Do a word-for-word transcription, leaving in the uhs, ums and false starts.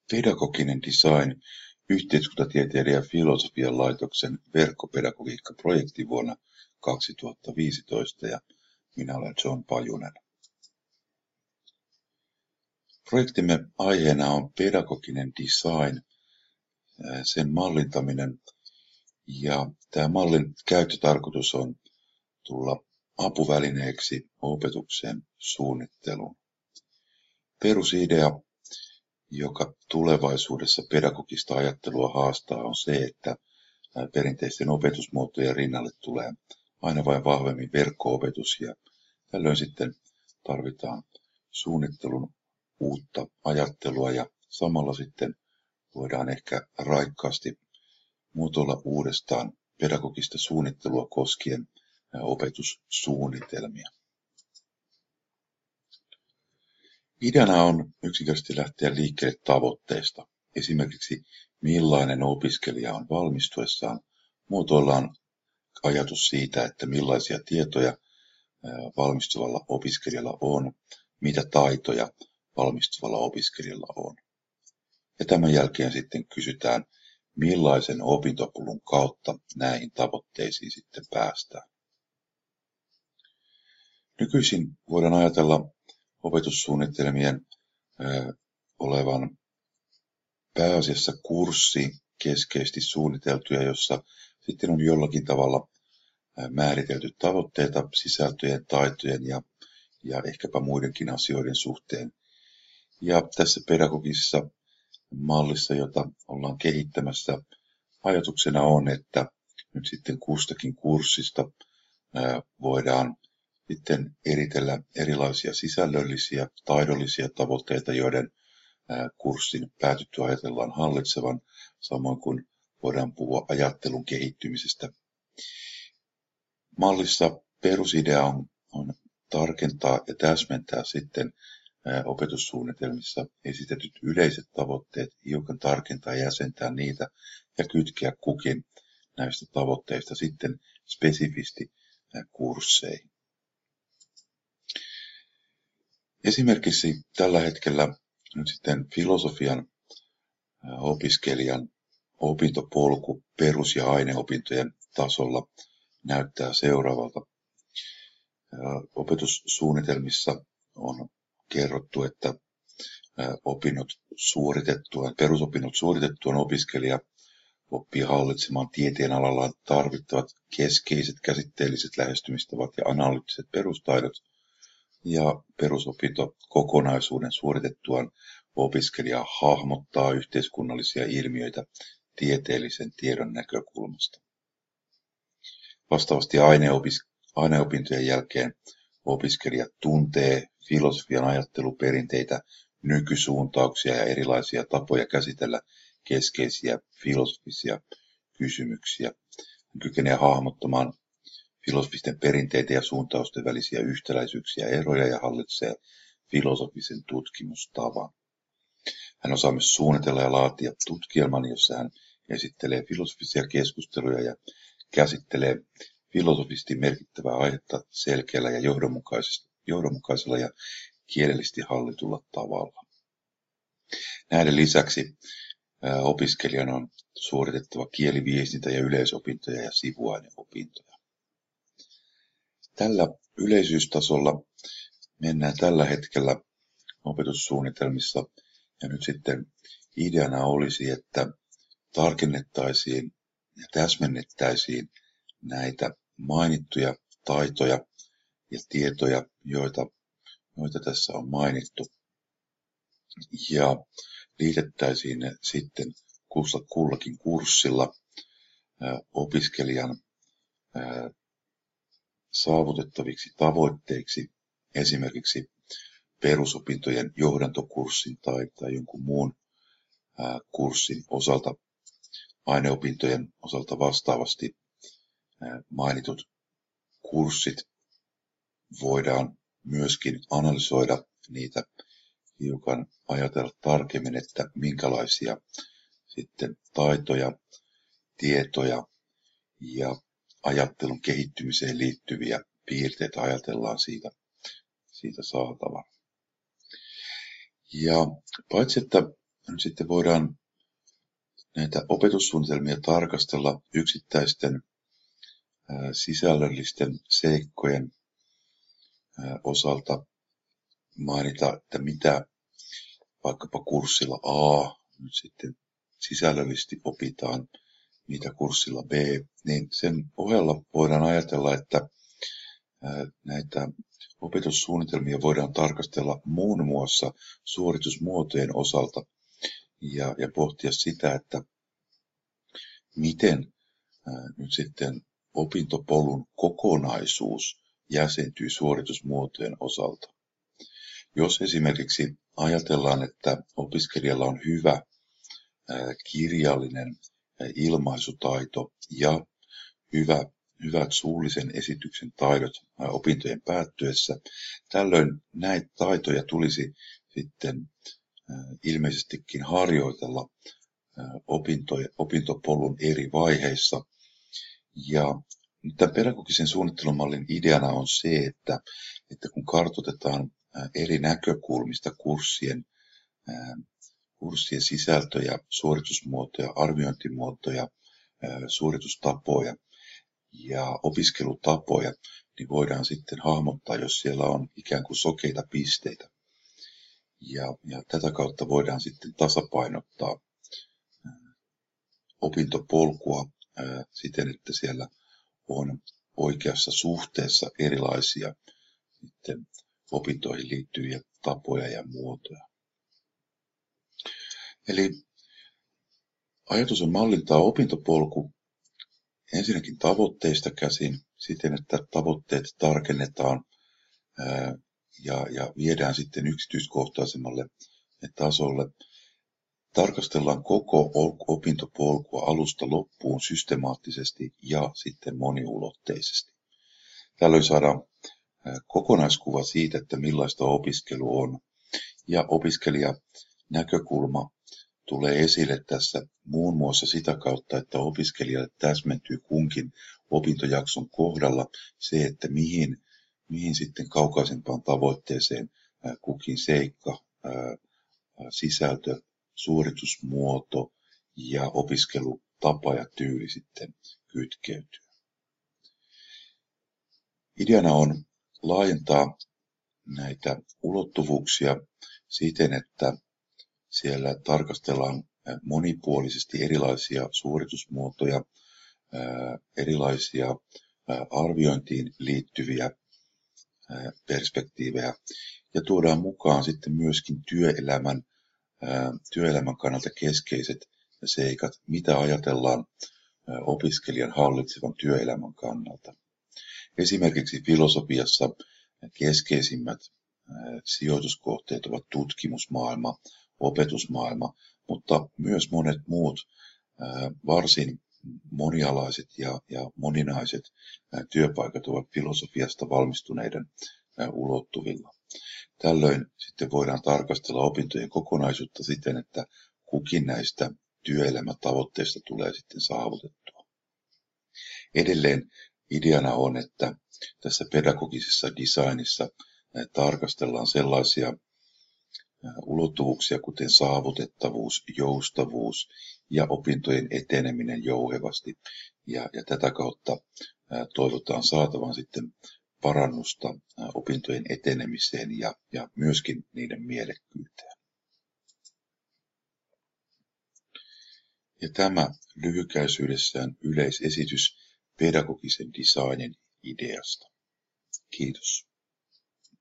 Pedagoginen design yhteiskuntatieteilijä ja filosofian laitoksen verkkopedagogiikkaprojekti vuonna kaksituhattaviisitoista ja minä olen John Pajunen. Projektimme aiheena on pedagoginen design, sen mallintaminen ja tämä mallin käyttötarkoitus on tulla apuvälineeksi opetuksen suunnitteluun. Perusidea, joka tulevaisuudessa pedagogista ajattelua haastaa, on se, että perinteisten opetusmuotojen rinnalle tulee aina vain vahvemmin verkko-opetus ja tällöin sitten tarvitaan suunnittelun uutta ajattelua ja samalla sitten voidaan ehkä raikkaasti muotoilla uudestaan pedagogista suunnittelua koskien opetussuunnitelmia. Ideana on yksinkertaisesti lähteä liikkeelle tavoitteesta. Esimerkiksi millainen opiskelija on valmistuessaan, muotoillaan ajatus siitä, että millaisia tietoja valmistuvalla opiskelijalla on, mitä taitoja valmistuvalla opiskelijalla on. Ja tämän jälkeen sitten kysytään, millaisen opintopolun kautta näihin tavoitteisiin sitten päästään. Nykyisin voidaan ajatella opetussuunnitelmien ö, olevan pääasiassa kurssi keskeisesti suunniteltuja, jossa sitten on jollakin tavalla määritelty tavoitteita sisältöjen, taitojen ja, ja ehkäpä muidenkin asioiden suhteen. Ja tässä pedagogisessa mallissa, jota ollaan kehittämässä, ajatuksena on, että nyt sitten kustakin kurssista ää, voidaan sitten eritellä erilaisia sisällöllisiä, taidollisia tavoitteita, joiden ää, kurssin päätyttyä ajatellaan hallitsevan, samoin kuin voidaan puhua ajattelun kehittymisestä. Mallissa perusidea on, on tarkentaa ja täsmentää sitten ää, opetussuunnitelmissa esitetyt yleiset tavoitteet, hiukan tarkentaa ja jäsentää niitä ja kytkeä kukin näistä tavoitteista sitten spesifisti ää, kursseihin. Esimerkiksi tällä hetkellä nyt sitten filosofian opiskelijan opintopolku perus- ja aineopintojen tasolla näyttää seuraavalta. Opetussuunnitelmissa on kerrottu, että opinnot suoritettuaan, perusopinnot suoritettuaan opiskelija oppii hallitsemaan tieteen alalla tarvittavat keskeiset käsitteelliset lähestymistavat ja analyyttiset perustaidot, ja perusopinto kokonaisuuden suoritettuaan opiskelija hahmottaa yhteiskunnallisia ilmiöitä tieteellisen tiedon näkökulmasta. Vastaavasti aineopis, aineopintojen jälkeen opiskelija tuntee filosofian ajatteluperinteitä, nykysuuntauksia ja erilaisia tapoja käsitellä keskeisiä filosofisia kysymyksiä. Hän kykenee hahmottamaan filosofisten perinteiden ja suuntausten välisiä yhtäläisyyksiä ja eroja ja hallitsee filosofisen tutkimustavan. Hän osaa myös suunnitella ja laatia tutkielman, jossa hän esittelee filosofisia keskusteluja ja käsittelee filosofisesti merkittävää aihetta selkeällä ja johdonmukaisella ja kielellisesti hallitulla tavalla. Näiden lisäksi opiskelijan on suoritettava kieliviestintä ja yleisopintoja ja sivuaineopintoja. Tällä yleisyystasolla mennään tällä hetkellä opetussuunnitelmissa ja nyt sitten ideana olisi, että tarkennettaisiin ja täsmennettäisiin näitä mainittuja taitoja ja tietoja, joita, joita tässä on mainittu, ja liitettäisiin ne sitten kullakin kurssilla ää, opiskelijan ää, saavutettaviksi tavoitteiksi, esimerkiksi perusopintojen johdantokurssin tai, tai jonkun muun ää, kurssin osalta, aineopintojen osalta vastaavasti ää, mainitut kurssit voidaan myöskin analysoida niitä, hiukan ajatella tarkemmin, että minkälaisia sitten taitoja, tietoja ja ajattelun kehittymiseen liittyviä piirteitä ajatellaan siitä, siitä saatavan. Ja paitsi että Sitten voidaan näitä opetussuunnitelmia tarkastella yksittäisten sisällöllisten seikkojen osalta, mainita, että mitä vaikkapa kurssilla A nyt sitten sisällöllisesti opitaan, mitä kurssilla B, niin sen ohella voidaan ajatella, että näitä opetussuunnitelmia voidaan tarkastella muun muassa suoritusmuotojen osalta ja, ja pohtia sitä, että miten nyt sitten opintopolun kokonaisuus jäsentyy suoritusmuotojen osalta. Jos esimerkiksi ajatellaan, että opiskelijalla on hyvä kirjallinen ilmaisutaito ja hyvä, hyvät suullisen esityksen taidot opintojen päättyessä, tällöin näitä taitoja tulisi sitten ilmeisestikin harjoitella opintopolun eri vaiheissa. Ja tämän pedagogisen suunnittelumallin ideana on se, että, että kun kartoitetaan eri näkökulmista kurssien, kurssien sisältöjä, suoritusmuotoja, arviointimuotoja, suoritustapoja ja opiskelutapoja, niin voidaan sitten hahmottaa, jos siellä on ikään kuin sokeita pisteitä. Ja, ja tätä kautta voidaan sitten tasapainottaa opintopolkua ää, siten, että siellä on oikeassa suhteessa erilaisia sitten opintoihin liittyviä tapoja ja muotoja. Eli ajatus on mallintaa opintopolku ensinnäkin tavoitteista käsin siten, että tavoitteet tarkennetaan ää, ja, ja viedään sitten yksityiskohtaisemmalle tasolle. Tarkastellaan koko opintopolkua alusta loppuun systemaattisesti ja sitten moniulotteisesti. Tällöin saadaan kokonaiskuva siitä, että millaista opiskelu on. Ja opiskelijanäkökulma tulee esille tässä muun muassa sitä kautta, että opiskelijalle täsmentyy kunkin opintojakson kohdalla se, että mihin, mihin sitten kaukaisempaan tavoitteeseen kukin seikka, sisältö, suoritusmuoto ja opiskelutapa ja tyyli sitten kytkeytyy. Ideana on laajentaa näitä ulottuvuuksia siten, että siellä tarkastellaan monipuolisesti erilaisia suoritusmuotoja, erilaisia arviointiin liittyviä perspektiivejä ja tuodaan mukaan sitten myöskin työelämän työelämän kannalta keskeiset seikat, mitä ajatellaan opiskelijan hallitsevan työelämän kannalta. Esimerkiksi filosofiassa keskeisimmät sijoituskohteet ovat tutkimusmaailma, opetusmaailma, mutta myös monet muut varsin monialaiset ja, ja moninaiset työpaikat ovat filosofiasta valmistuneiden ulottuvilla. Tällöin sitten voidaan tarkastella opintojen kokonaisuutta siten, että kukin näistä työelämätavoitteista tulee sitten saavutettua. Edelleen ideana on, että tässä pedagogisessa designissa tarkastellaan sellaisia ulottuvuuksia, kuten saavutettavuus, joustavuus ja opintojen eteneminen jouhevasti. Ja, ja tätä kautta toivotaan saatavan sitten parannusta opintojen etenemiseen ja, ja myöskin niiden mielekkyyteen. Ja tämä lyhykäisyydessään yleisesitys pedagogisen designin ideasta. Kiitos.